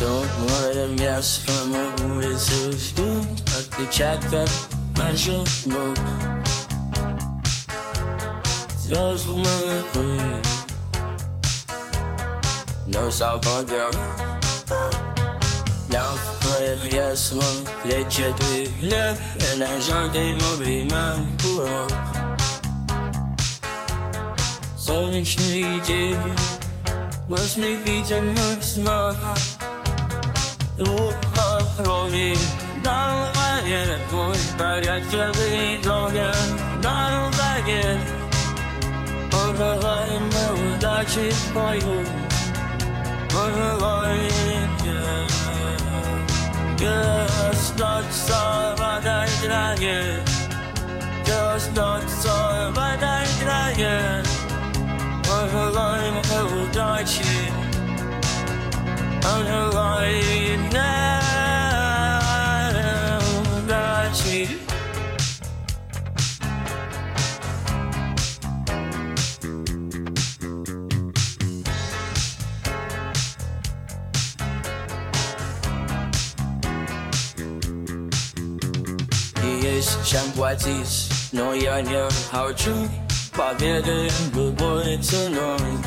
Don't want to mess from a wizard school. But the check that measure no. Just my way. No South Park. Now for yes, one let you live, and I can't take my man. So much needed. Must me be too much smart. Oh, rolling down my head, boy, but I feel it longer. Down my head, over line, no, that's it for you. Over line, just not so, but I did again. Just not so, but I did again. Over line, no, that's it. Under line now, that's it. Yes, Chamboisis, no, you're near how true. Победа, good boy, tonight.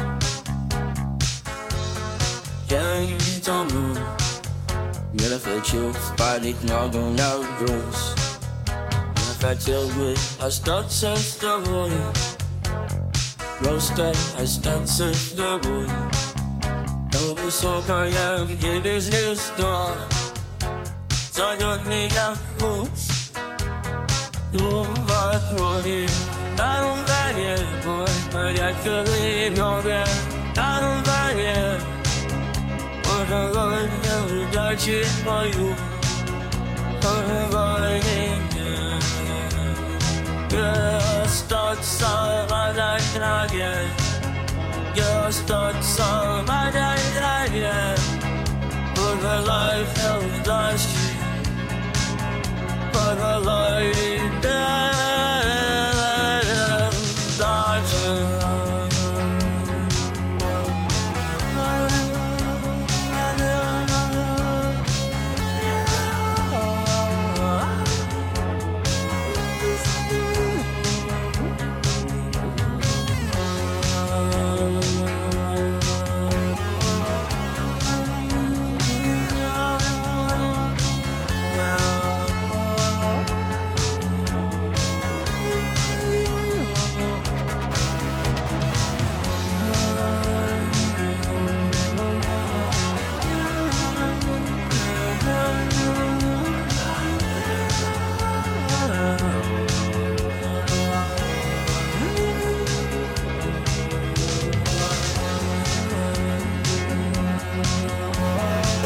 Young Tomu, you're for truth, but ignore no rules. If I deal with a start to the wood, roasted, I start to the wood. No, so I am, it is this door. So I don't need a boots. You are rolling, I don't like it, boy, but I feel it, no, I don't like it. But I love you, that's it for you. But I love you, yeah, start some, I like it again. Yeah, start some, I like it again. But I life, hell, that's it. But I love